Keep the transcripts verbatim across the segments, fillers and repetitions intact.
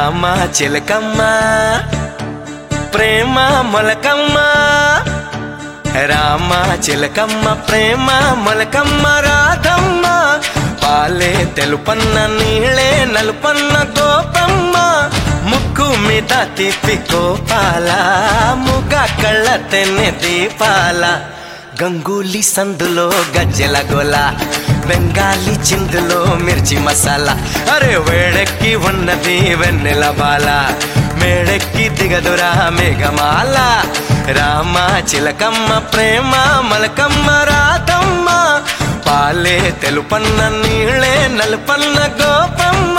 రామ చిలకమ్మ ప్రేమ మొలకమ్మ రామ చిలకమ్మ ప్రేమ మొలకమ్మ రాధమ్మ పాలే తెలుపన్న నీళ్ళే నలుపన్న గోపమ్మ ముక్కు మీద తిప్పి గోపాల ముగ కళ్ళ తెన్నె దీపాల గంగూలీ సందులో గజ్జెల గోల బెంగాలీ చిందులో మిర్చి మసాలా అరే వేడెక్కి ఉన్నది వెన్నెల బాల మేడెక్కి దిగదురా మేఘమాల రామ చిలకమ్మ ప్రేమ మలకమ్మ రాధమ్మ పాలే తెలుపన్న నీళ్ళే నలుపన్న గోపమ్మ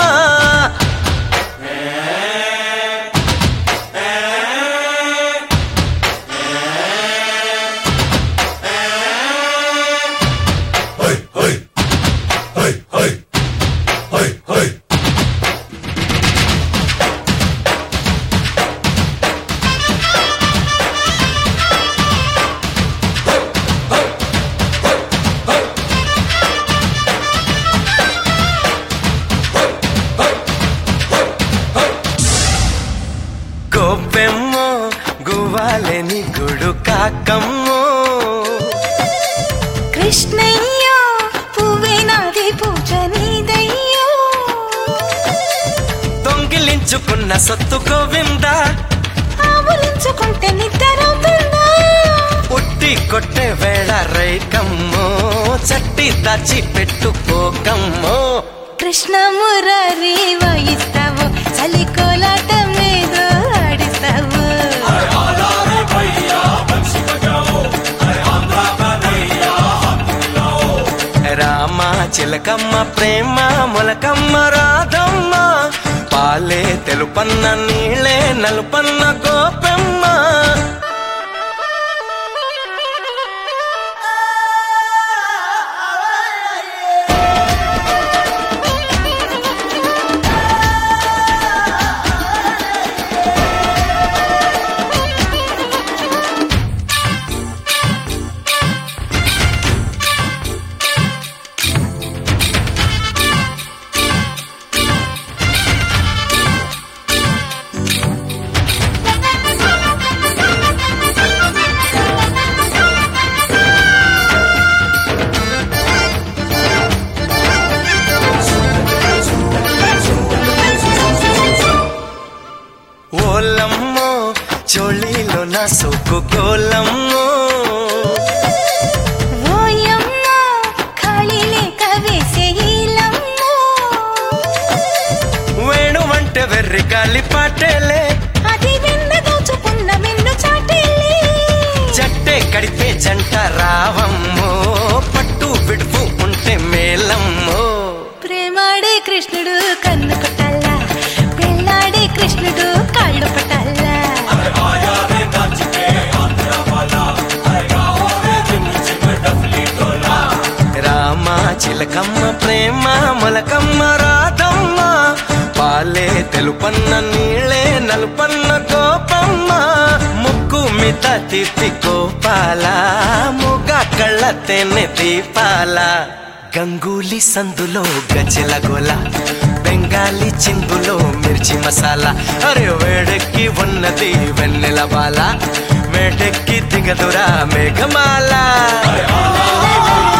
గోపెమ్మో గువ్వాలేని గుడు కాకమ్మో కృష్ణయ్యో పువ్వేనాది పూజ నీదయ్యో దొంగిలించుకున్న సొత్తు గోవింద ఆవులించుకుంటే నిద్రవుతుందా ఉట్టి కొట్టే వేళ రైకమ్మో చట్టి దాచి పెట్టుకోకమ్మో కృష్ణ మురారి వాయిస్తావు చలి కోలాటం ఏదో ఆడిస్తావు రామ చిలకమ్మ ప్రేమ మొలకమ్మ రాధమ్మ పాలే తెలుపన్న నీళ్ళే నలుపన్న గోపెమ్మ ఓలమ్మో చోళీలో నా సోకు గోలమ్మో ఓయమ్మో ఖాళీ లేక వేసే ఈలమ్మో వేణు వంటే వెర్రి గాలి పాటేలే అది వెన్న దోచుకున్న వెన్ను చాటేలే జట్టే కడితే జంట రావమ్మో పట్టు విడుపు ఉంటే మేలమ్మో ప్రేమాడే కృష్ణుడు కన్ను కొట్టాలా పెళ్ళాడే కృష్ణుడు కాళ్ళు పట్టాలా రామ చిలకమ్మ ప్రేమ మొలకమ్మ రాధమ్మ పాలే తెలుపన్న నీళ్ళే నలుపన్న గోపమ్మ ముక్కు మీద తిప్పి గోపాల ముగ కళ్ళ తెన్నె దీపాల గంగూలీ సందులో గజ్జెల గోల బెంగాలీ చిందులో మిర్చి మసాలా అరే వేడెక్కి ఉన్నది వెన్నెల బాల మేడెక్కి దిగదురా మేఘమాల